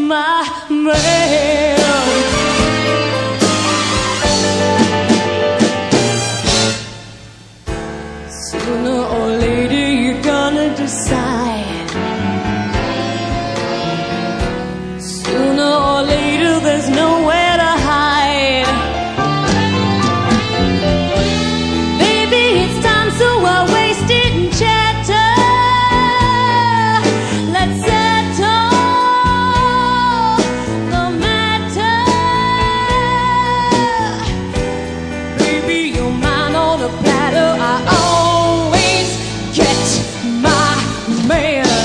my man. Sooner or later you're gonna decide. Sooner or later there's nowhere to hide. Baby, it's time, so I'll waste it in chatter. Let's settle the matter. Baby, you're mine on a platter. I always get my man.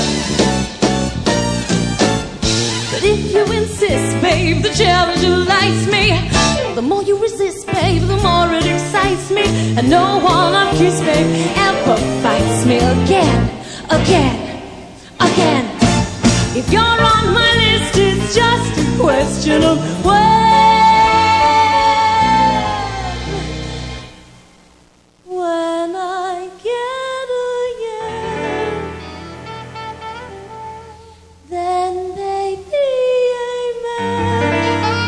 But if you insist, babe, the challenge delights me. The more you resist, babe, the more it excites me. And no one I've kissed, babe, ever fights me again, again, again. If you're on my list, it's just a question of when. When I get a yes, then baby, amen.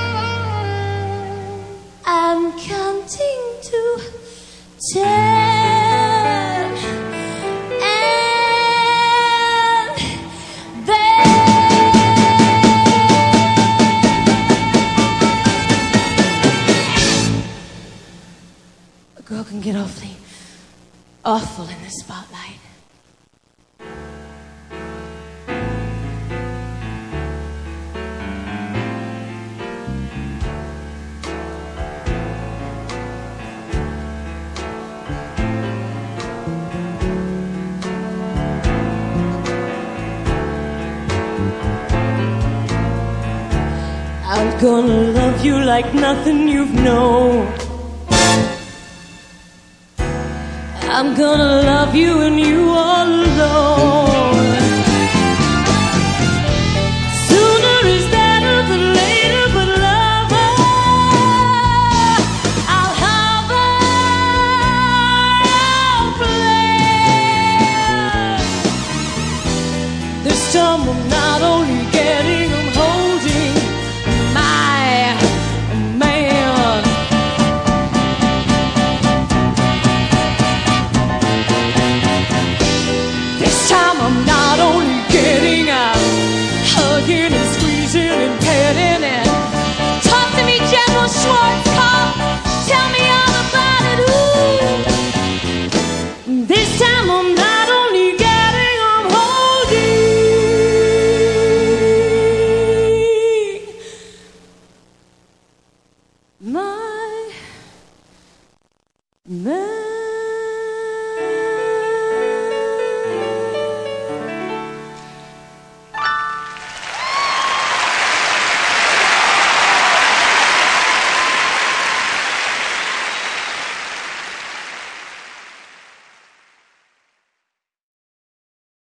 I'm counting to 10, and then a girl can get awfully awful in the spotlight. I'm gonna love you like nothing you've known. I'm gonna love you and you all alone. Sooner is better than later, but lover, I'll hover, I'll play. This time I'm not only getting, I'm holding my man. This time I'm not only getting, I'm hugging.